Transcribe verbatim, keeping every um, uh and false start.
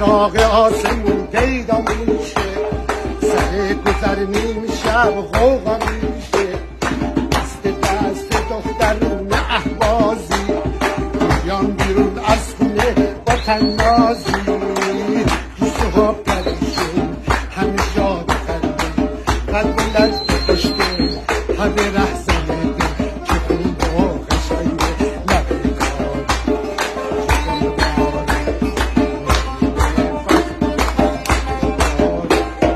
چراغ آسمون پیدا میشه، سر گذر نیم شب غوغا میشه، دست دست دخترون اهوازی بیان بیرون از خونه با تنازی، روزه ها پریشون همه شاد خنده قلب لرز داشته همه